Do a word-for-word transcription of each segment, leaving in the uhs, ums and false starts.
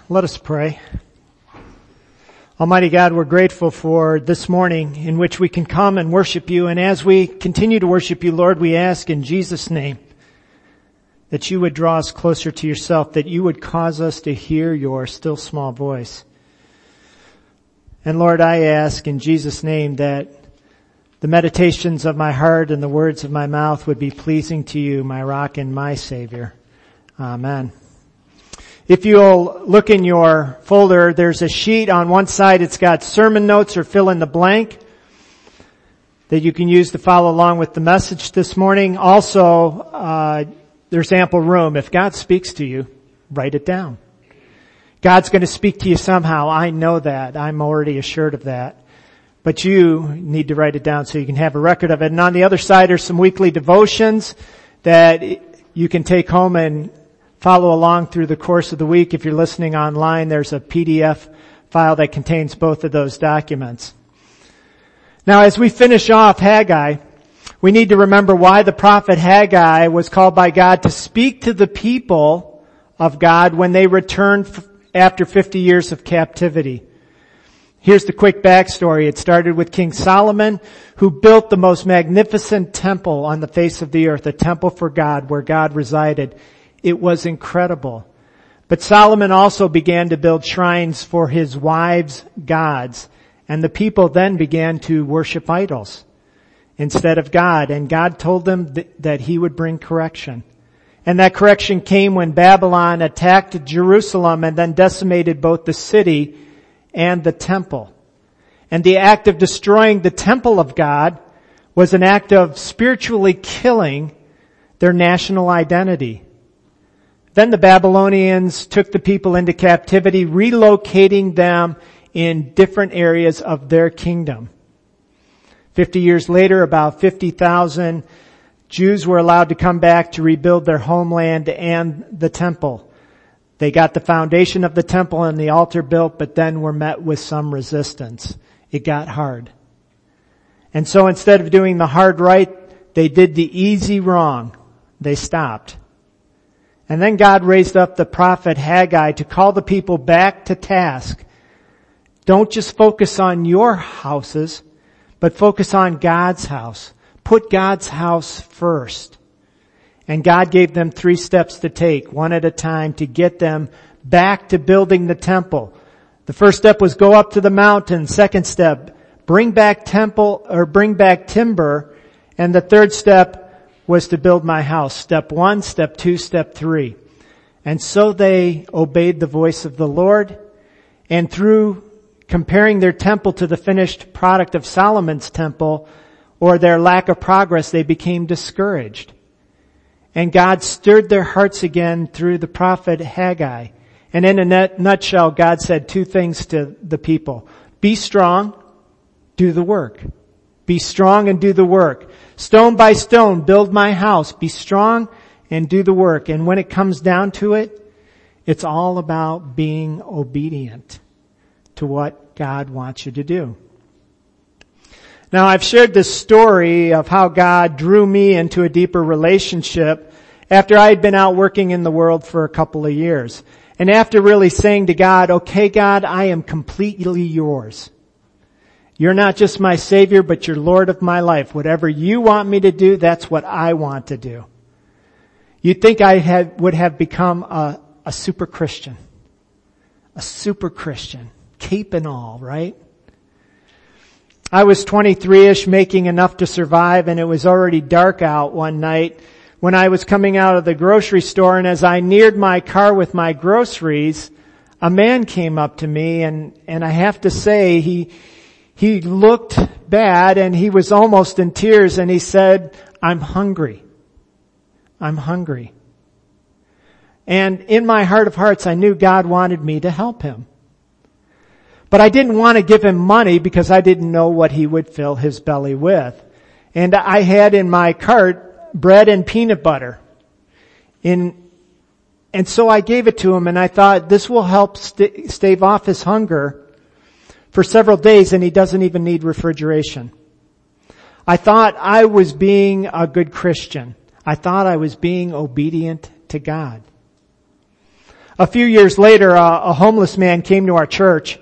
Let us pray. Almighty God, we're grateful for this morning in which we can come and worship you. And as we continue to worship you, Lord, we ask in Jesus' name that you would draw us closer to yourself, that you would cause us to hear your still small voice. And Lord, I ask in Jesus' name that the meditations of my heart and the words of my mouth would be pleasing to you, my rock and my Savior. Amen. If you'll look in your folder, there's a sheet on one side. It's got sermon notes or fill in the blank that you can use to follow along with the message this morning. Also, uh, there's ample room. If God speaks to you, write it down. God's going to speak to you somehow. I know that. I'm already assured of that. But you need to write it down so you can have a record of it. And on the other side are some weekly devotions that you can take home and follow along through the course of the week. If you're listening online, there's a P D F file that contains both of those documents. Now, as we finish off Haggai, we need to remember why the prophet Haggai was called by God to speak to the people of God when they returned after fifty years of captivity. Here's the quick backstory. It started with King Solomon, who built the most magnificent temple on the face of the earth, a temple for God where God resided. It was incredible. But Solomon also began to build shrines for his wives' gods, and the people then began to worship idols instead of God, and God told them th- that he would bring correction. And that correction came when Babylon attacked Jerusalem and then decimated both the city and the temple. And the act of destroying the temple of God was an act of spiritually killing their national identity. Then the Babylonians took the people into captivity, relocating them in different areas of their kingdom. Fifty years later, about fifty thousand Jews were allowed to come back to rebuild their homeland and the temple. They got the foundation of the temple and the altar built, but then were met with some resistance. It got hard. And so instead of doing the hard right, they did the easy wrong. They stopped. And then God raised up the prophet Haggai to call the people back to task. Don't just focus on your houses, but focus on God's house. Put God's house first. And God gave them three steps to take, one at a time, to get them back to building the temple. The first step was go up to the mountain. Second step, bring back temple or bring back timber. And the third step was to build my house. Step one, step two, step three. And so they obeyed the voice of the Lord. And through comparing their temple to the finished product of Solomon's temple, or their lack of progress, they became discouraged. And God stirred their hearts again through the prophet Haggai. And in a nutshell, God said two things to the people. Be strong, do the work. Be strong and do the work. Stone by stone, build my house. Be strong and do the work. And when it comes down to it, it's all about being obedient to what God wants you to do. Now, I've shared this story of how God drew me into a deeper relationship after I had been out working in the world for a couple of years. And after really saying to God, okay, God, I am completely yours. You're not just my Savior, but you're Lord of my life. Whatever you want me to do, that's what I want to do. You'd think I had, would have become a, a super Christian. A super Christian. Cape and all, right? I was twenty-three-ish, making enough to survive, and it was already dark out one night when I was coming out of the grocery store, and as I neared my car with my groceries, a man came up to me, and, and I have to say, he, He looked bad and he was almost in tears, and he said, I'm hungry. I'm hungry. And in my heart of hearts, I knew God wanted me to help him. But I didn't want to give him money because I didn't know what he would fill his belly with. And I had in my cart bread and peanut butter. In, and so I gave it to him, and I thought this will help st- stave off his hunger for several days, and he doesn't even need refrigeration. I thought I was being a good Christian. I thought I was being obedient to God. A few years later, a, a homeless man came to our church.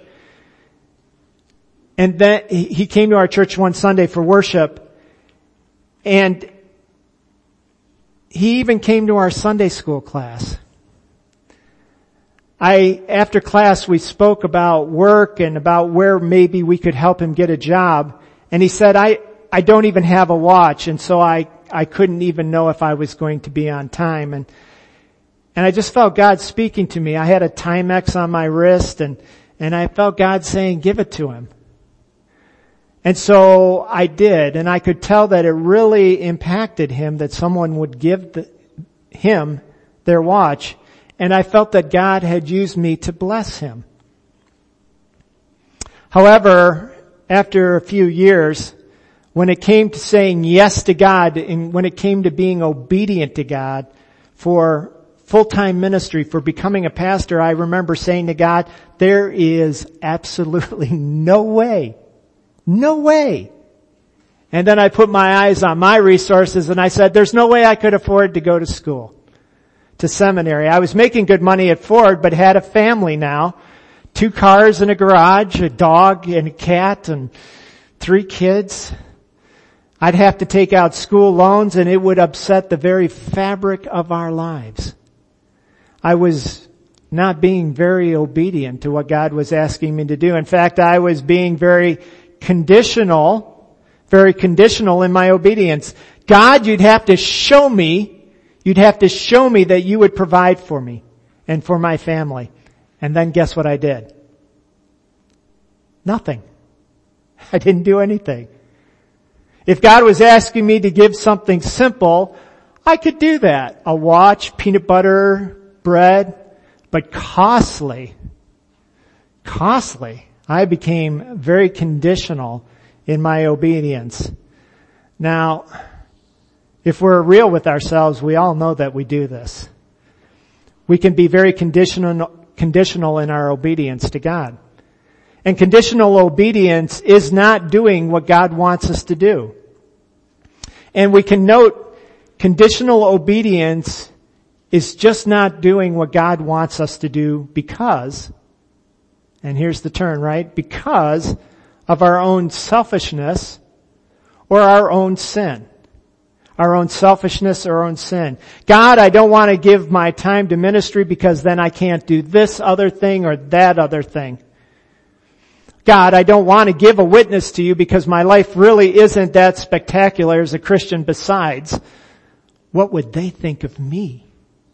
And then he came to our church one Sunday for worship. And he even came to our Sunday school class. I, after class, we spoke about work and about where maybe we could help him get a job. And he said, I, I don't even have a watch. And so I, I couldn't even know if I was going to be on time. And, and I just felt God speaking to me. I had a Timex on my wrist and, and I felt God saying, give it to him. And so I did, and I could tell that it really impacted him that someone would give the, him their watch, and I felt that God had used me to bless him. However, after a few years, when it came to saying yes to God, and when it came to being obedient to God for full-time ministry, for becoming a pastor, I remember saying to God, there is absolutely no way No way. And then I put my eyes on my resources and I said, there's no way I could afford to go to school, to seminary. I was making good money at Ford, but had a family now. Two cars and a garage, a dog and a cat and three kids. I'd have to take out school loans and it would upset the very fabric of our lives. I was not being very obedient to what God was asking me to do. In fact, I was being very conditional, very conditional in my obedience. God, you'd have to show me, you'd have to show me that you would provide for me and for my family. And then guess what I did? Nothing. I didn't do anything. If God was asking me to give something simple, I could do that. A watch, peanut butter, bread, but costly, costly. I became very conditional in my obedience. Now, if we're real with ourselves, we all know that we do this. We can be very conditional, conditional in our obedience to God. And conditional obedience is not doing what God wants us to do. And we can note conditional obedience is just not doing what God wants us to do because, and here's the turn, right? Because of our own selfishness or our own sin. Our own selfishness or our own sin. God, I don't want to give my time to ministry because then I can't do this other thing or that other thing. God, I don't want to give a witness to you because my life really isn't that spectacular as a Christian. Besides, what would they think of me?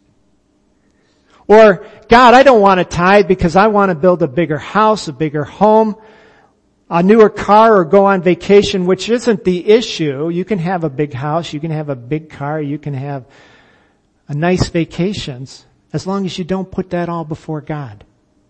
Or, God, I don't want to tithe because I want to build a bigger house, a bigger home, a newer car, or go on vacation, which isn't the issue. You can have a big house, you can have a big car, you can have a nice vacations, as long as you don't put that all before God.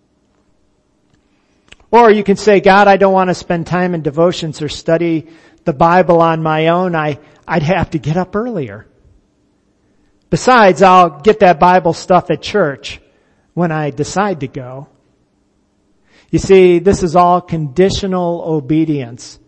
Or you can say, God, I don't want to spend time in devotions or study the Bible on my own. I, I'd have to get up earlier. Besides, I'll get that Bible stuff at church when I decide to go. You see, this is all conditional obedience.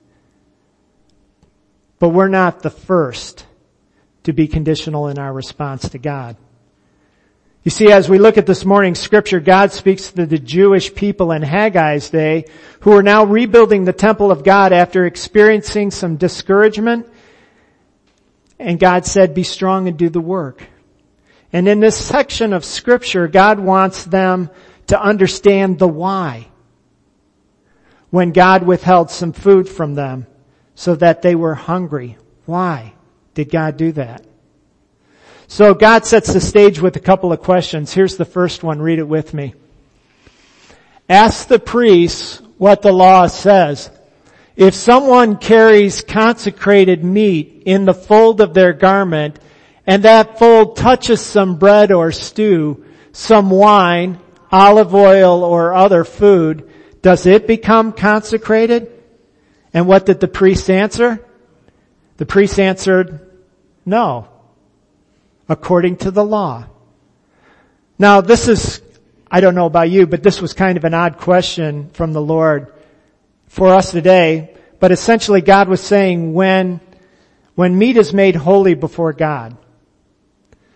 But we're not the first to be conditional in our response to God. You see, as we look at this morning's scripture, God speaks to the Jewish people in Haggai's day who are now rebuilding the temple of God after experiencing some discouragement. And God said, be strong and do the work. And in this section of scripture, God wants them to understand the why. When God withheld some food from them so that they were hungry. Why did God do that? So God sets the stage with a couple of questions. Here's the first one. Read it with me. Ask the priests what the law says. If someone carries consecrated meat in the fold of their garment, and that fold touches some bread or stew, some wine, olive oil, or other food, does it become consecrated? And what did the priest answer? The priest answered, no, according to the law. Now this is, I don't know about you, but this was kind of an odd question from the Lord for us today. But essentially God was saying when, when meat is made holy before God,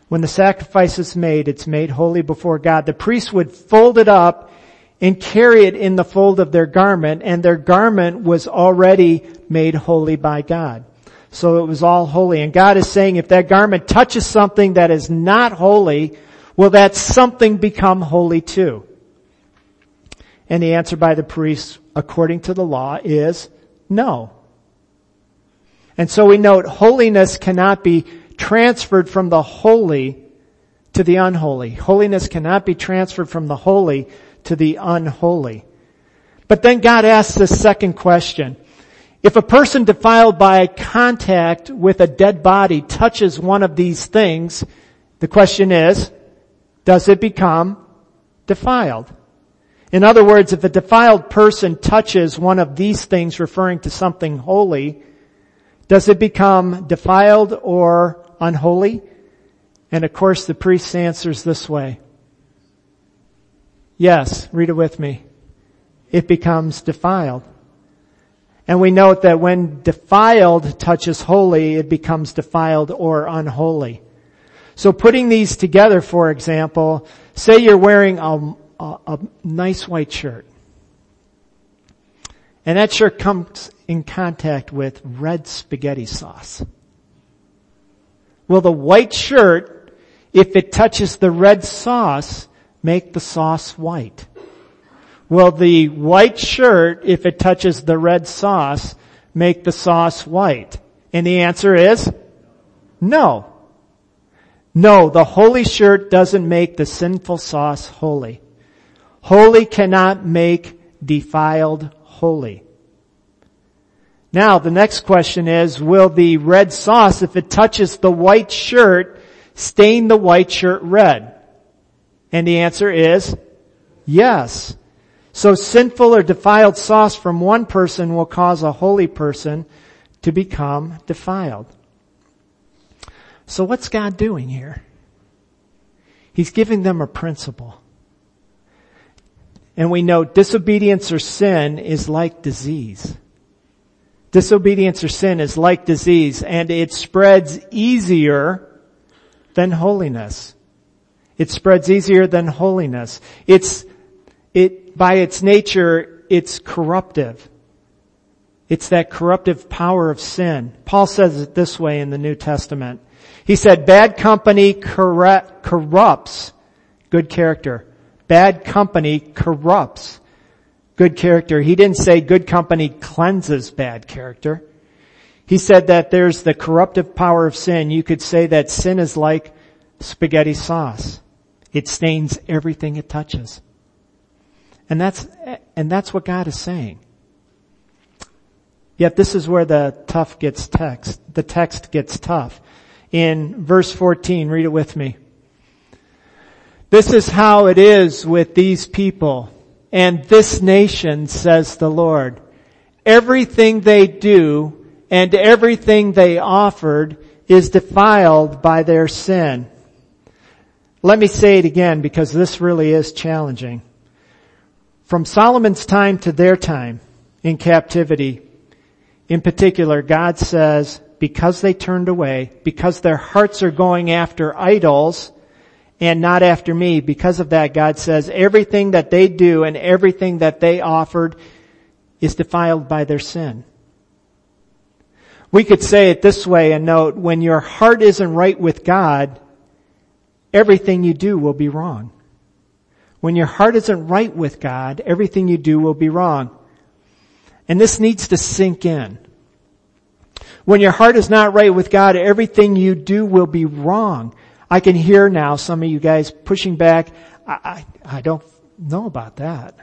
When the sacrifice is made, it's made holy before God. The priest would fold it up and carry it in the fold of their garment, and their garment was already made holy by God. So it was all holy. And God is saying if that garment touches something that is not holy, will that something become holy too? And the answer by the priest, according to the law, is no. And so we note holiness cannot be transferred from the holy to the unholy. Holiness cannot be transferred from the holy to the unholy. But then God asks this second question. If a person defiled by contact with a dead body touches one of these things, the question is, does it become defiled? In other words, if a defiled person touches one of these things referring to something holy, does it become defiled or unholy? And of course the priest answers this way. Yes, read it with me. It becomes defiled. And we note that when defiled touches holy, it becomes defiled or unholy. So putting these together, for example, say you're wearing a, a, a nice white shirt. And that shirt comes in contact with red spaghetti sauce. Will the white shirt, if it touches the red sauce, make the sauce white? Will the white shirt, if it touches the red sauce, make the sauce white? And the answer is no. No, the holy shirt doesn't make the sinful sauce holy. Holy cannot make defiled holy. Now, the next question is, will the red sauce, if it touches the white shirt, stain the white shirt red? And the answer is yes. So sinful or defiled sauce from one person will cause a holy person to become defiled. So what's God doing here? He's giving them a principle. And we know disobedience or sin is like disease. Disobedience or sin is like disease, and it spreads easier than holiness. It spreads easier than holiness. It's, it, by its nature, it's corruptive. It's that corruptive power of sin. Paul says it this way in the New Testament. He said, bad company corrupt, corrupts good character. Bad company corrupts good character. He didn't say good company cleanses bad character. He said that there's the corruptive power of sin. You could say that sin is like spaghetti sauce. It stains everything it touches. And that's, and that's what God is saying. Yet this is where the tough gets text, the text gets tough. In verse fourteen, read it with me. This is how it is with these people and this nation, says the Lord. Everything they do and everything they offered is defiled by their sin. Let me say it again because this really is challenging. From Solomon's time to their time in captivity, in particular, God says, because they turned away, because their hearts are going after idols and not after me, because of that, God says, everything that they do and everything that they offered is defiled by their sin. We could say it this way and note, when your heart isn't right with God, everything you do will be wrong. When your heart isn't right with God, everything you do will be wrong. And this needs to sink in. When your heart is not right with God, everything you do will be wrong. I can hear now some of you guys pushing back. I, I, I don't know about that.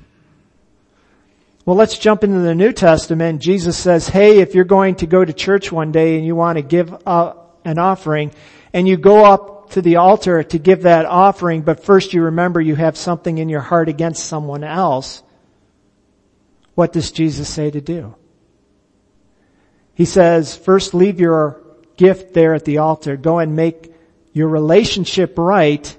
Well, let's jump into the New Testament. Jesus says, hey, if you're going to go to church one day and you want to give uh, an offering, and you go up to the altar to give that offering, but first you remember you have something in your heart against someone else, what does Jesus say to do? He says, first leave your gift there at the altar. Go and make your relationship right.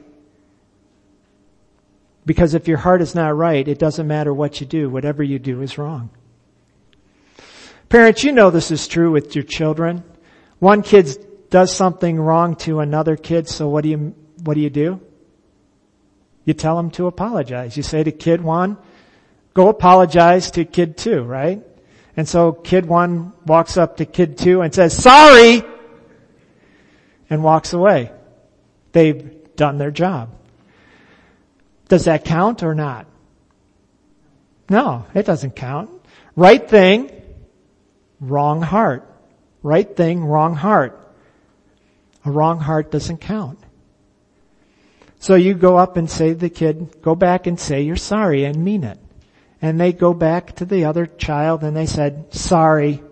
Because if your heart is not right, it doesn't matter what you do. Whatever you do is wrong. Parents, you know this is true with your children. One kid's does something wrong to another kid, so what do you, what do you do? You tell them to apologize. You say to kid one, go apologize to kid two, right? And so kid one walks up to kid two and says, sorry, and walks away. They've done their job. Does that count or not? No, it doesn't count. Right thing, wrong heart. Right thing, wrong heart. A wrong heart doesn't count. So you go up and say to the kid, go back and say you're sorry and mean it. And they go back to the other child and they said, sorry.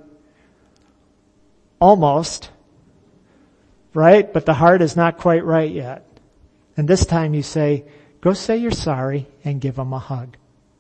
Almost. Right? But the heart is not quite right yet. And this time you say, go say you're sorry and give them a hug.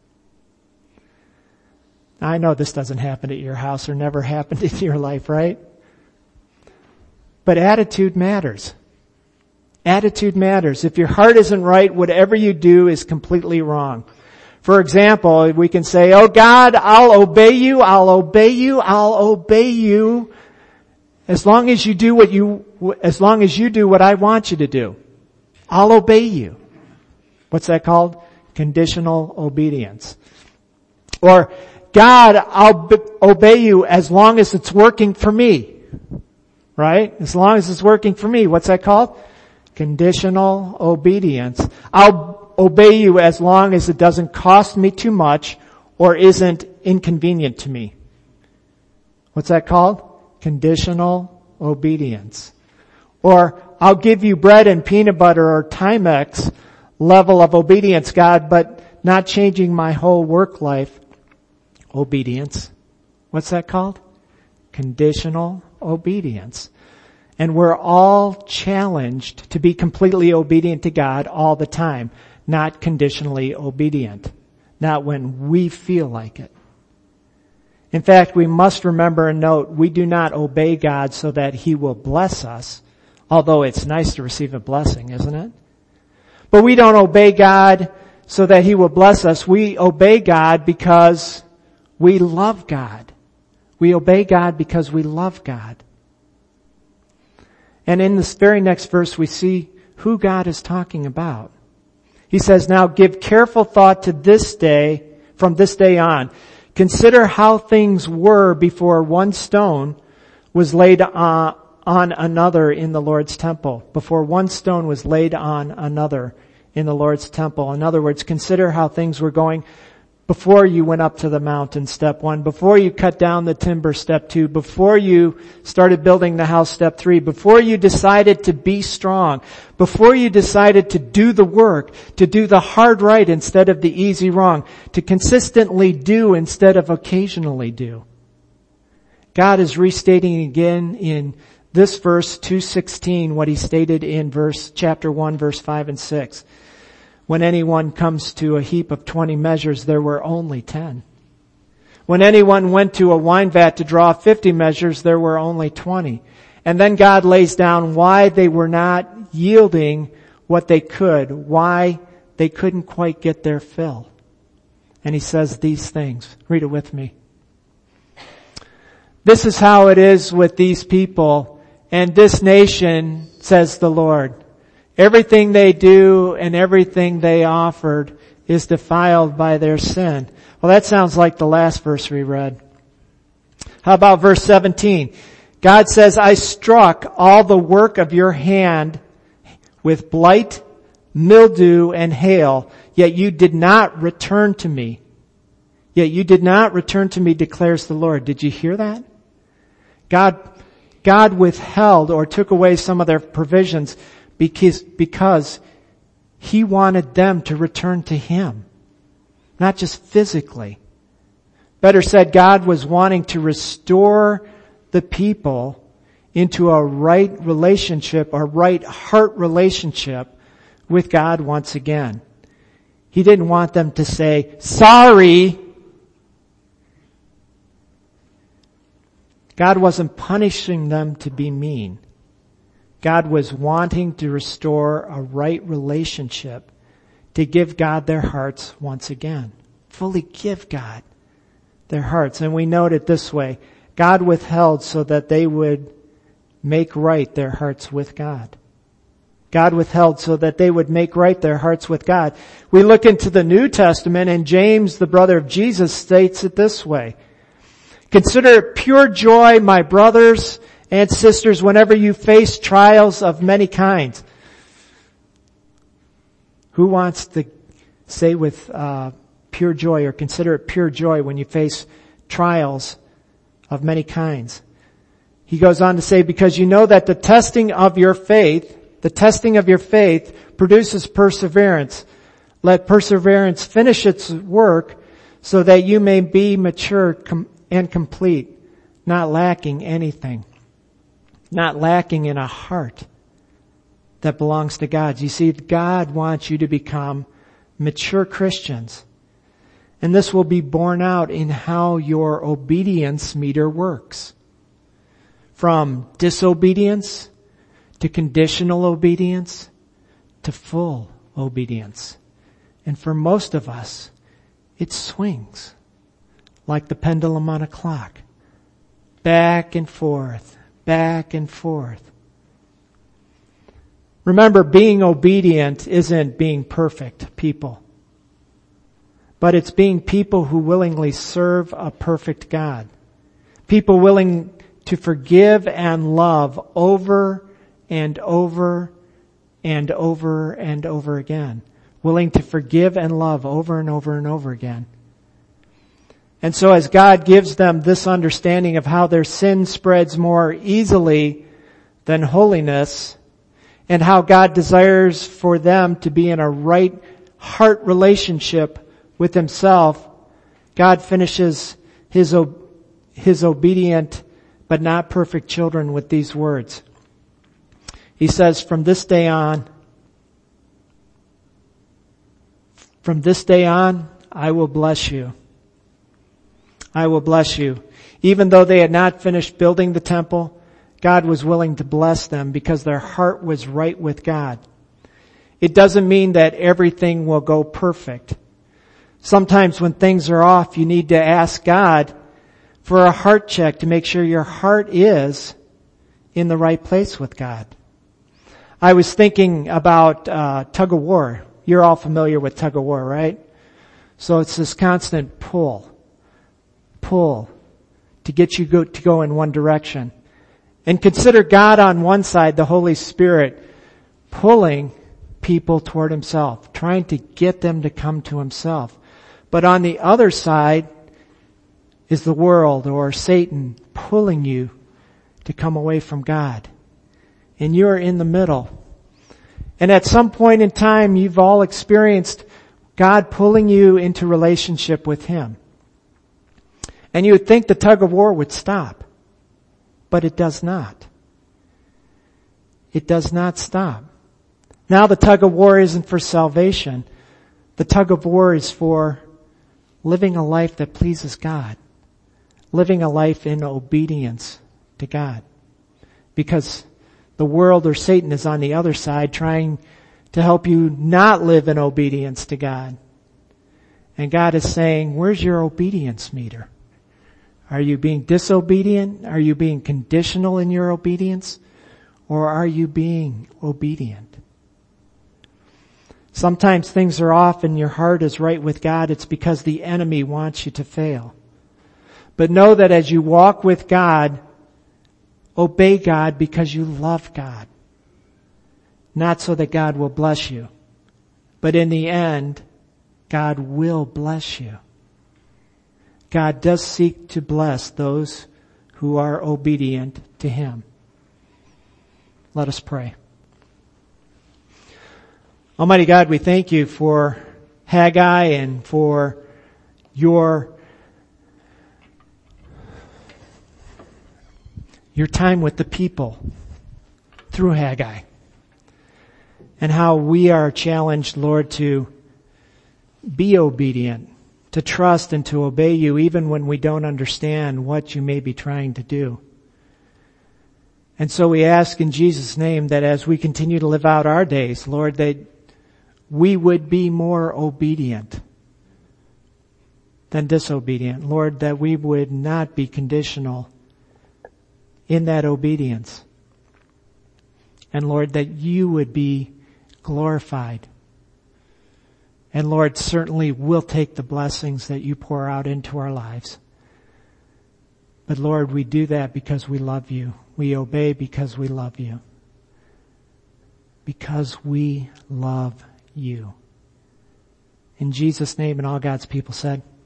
Now, I know this doesn't happen at your house or never happened in your life, right? But attitude matters. Attitude matters. If your heart isn't right, whatever you do is completely wrong. For example, we can say, oh God, I'll obey you, I'll obey you, I'll obey you, as long as you do what you, as long as you do what I want you to do. I'll obey you. What's that called? Conditional obedience. Or, God, I'll be- obey you as long as it's working for me. Right? As long as it's working for me. What's that called? Conditional obedience. I'll obey you as long as it doesn't cost me too much or isn't inconvenient to me. What's that called? Conditional obedience. Or, I'll give you bread and peanut butter or Timex level of obedience, God, but not changing my whole work life. Obedience. What's that called? Conditional obedience. And we're all challenged to be completely obedient to God all the time, not conditionally obedient, not when we feel like it. In fact, we must remember and note, we do not obey God so that He will bless us, although it's nice to receive a blessing, isn't it? But we don't obey God so that He will bless us. We obey God because we love God. We obey God because we love God. And in this very next verse, we see who God is talking about. He says, now give careful thought to this day, from this day on. Consider how things were before one stone was laid on, on another in the Lord's temple. Before one stone was laid on another in the Lord's temple. In other words, consider how things were going before you went up to the mountain, step one, before you cut down the timber, step two, before you started building the house, step three, before you decided to be strong, before you decided to do the work, to do the hard right instead of the easy wrong, to consistently do instead of occasionally do. God is restating again in this verse two sixteen what He stated in verse, chapter one, verse five and six. When anyone comes to a heap of twenty measures, there were only ten. When anyone went to a wine vat to draw fifty measures, there were only twenty. And then God lays down why they were not yielding what they could, why they couldn't quite get their fill. And He says these things. Read it with me. This is how it is with these people and this nation, says the Lord. Everything they do and everything they offered is defiled by their sin. Well, that sounds like the last verse we read. How about verse seventeen? God says, I struck all the work of your hand with blight, mildew, and hail, yet you did not return to me. Yet you did not return to me, declares the Lord. Did you hear that? God, God withheld or took away some of their provisions Because, because He wanted them to return to Him. Not just physically. Better said, God was wanting to restore the people into a right relationship, a right heart relationship with God once again. He didn't want them to say, sorry. God wasn't punishing them to be mean. God was wanting to restore a right relationship, to give God their hearts once again. Fully give God their hearts. And we note it this way. God withheld so that they would make right their hearts with God. God withheld so that they would make right their hearts with God. We look into the New Testament, and James, the brother of Jesus, states it this way. Consider it pure joy, my brothers and sisters, whenever you face trials of many kinds. Who wants to say with uh, pure joy, or consider it pure joy when you face trials of many kinds? He goes on to say, because you know that the testing of your faith, the testing of your faith produces perseverance. Let perseverance finish its work so that you may be mature and complete, not lacking anything, not lacking in a heart that belongs to God. You see, God wants you to become mature Christians. And this will be borne out in how your obedience meter works. From disobedience to conditional obedience to full obedience. And for most of us, it swings like the pendulum on a clock. Back and forth, back and forth. Remember, being obedient isn't being perfect people, but it's being people who willingly serve a perfect God. People willing to forgive and love over and over and over and over again. Willing to forgive and love over and over and over again. And so as God gives them this understanding of how their sin spreads more easily than holiness, and how God desires for them to be in a right heart relationship with Himself, God finishes His, His obedient but not perfect children with these words. He says, from this day on, from this day on, I will bless you. I will bless you. Even though they had not finished building the temple, God was willing to bless them because their heart was right with God. It doesn't mean that everything will go perfect. Sometimes when things are off, you need to ask God for a heart check to make sure your heart is in the right place with God. I was thinking about uh, tug of war. You're all familiar with tug of war, right? So it's this constant pull, pull to get you go, to go in one direction. And consider God on one side, the Holy Spirit, pulling people toward Himself, trying to get them to come to Himself. But on the other side is the world or Satan pulling you to come away from God. And you're in the middle. And at some point in time, you've all experienced God pulling you into relationship with Him. And you would think the tug of war would stop. But it does not. It does not stop. Now the tug of war isn't for salvation. The tug of war is for living a life that pleases God. Living a life in obedience to God. Because the world or Satan is on the other side trying to help you not live in obedience to God. And God is saying, where's your obedience meter? Are you being disobedient? Are you being conditional in your obedience? Or are you being obedient? Sometimes things are off and your heart is right with God. It's because the enemy wants you to fail. But know that as you walk with God, obey God because you love God. Not so that God will bless you. But in the end, God will bless you. God does seek to bless those who are obedient to Him. Let us pray. Almighty God, we thank You for Haggai and for your, your time with the people through Haggai. And how we are challenged, Lord, to be obedient, to trust and to obey You even when we don't understand what You may be trying to do. And so we ask in Jesus' name that as we continue to live out our days, Lord, that we would be more obedient than disobedient. Lord, that we would not be conditional in that obedience. And Lord, that you would be glorified. And Lord, certainly we'll take the blessings that you pour out into our lives. But Lord, we do that because we love you. We obey because we love you. Because we love you. In Jesus' name, and all God's people said,